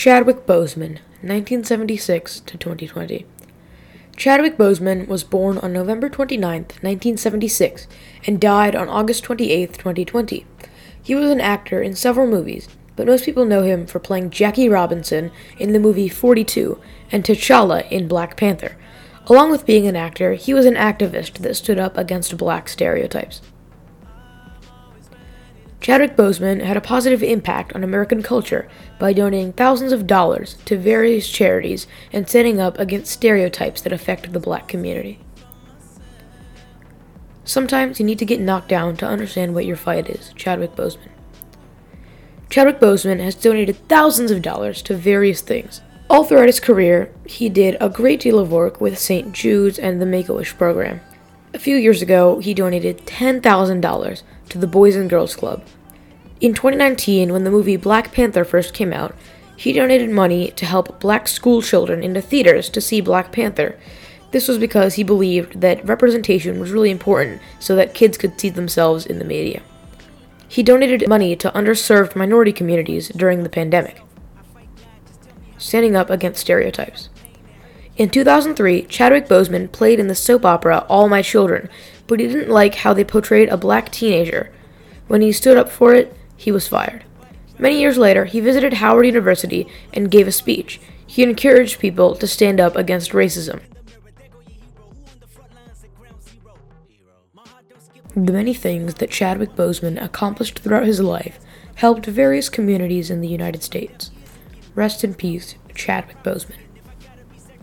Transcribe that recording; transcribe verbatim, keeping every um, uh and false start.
Chadwick Boseman, nineteen seventy-six to twenty twenty. Chadwick Boseman was born on November twenty-ninth, nineteen seventy-six, and died on August twenty-eighth, twenty twenty. He was an actor in several movies, but most people know him for playing Jackie Robinson in the movie forty-two and T'Challa in Black Panther. Along with being an actor, he was an activist that stood up against black stereotypes. Chadwick Boseman had a positive impact on American culture by donating thousands of dollars to various charities and standing up against stereotypes that affect the black community. Sometimes you need to get knocked down to understand what your fight is. Chadwick Boseman. Chadwick Boseman has donated thousands of dollars to various things. All throughout his career, he did a great deal of work with Saint Jude's and the Make-A-Wish program. A few years ago, he donated ten thousand dollars to the Boys and Girls Club. In twenty nineteen, when the movie Black Panther first came out, he donated money to help black school children into theaters to see Black Panther. This was because he believed that representation was really important so that kids could see themselves in the media. He donated money to underserved minority communities during the pandemic, standing up against stereotypes. In two thousand three, Chadwick Boseman played in the soap opera All My Children, but he didn't like how they portrayed a black teenager. When he stood up for it, he was fired. Many years later, he visited Howard University and gave a speech. He encouraged people to stand up against racism. The many things that Chadwick Boseman accomplished throughout his life helped various communities in the United States. Rest in peace, Chadwick Boseman.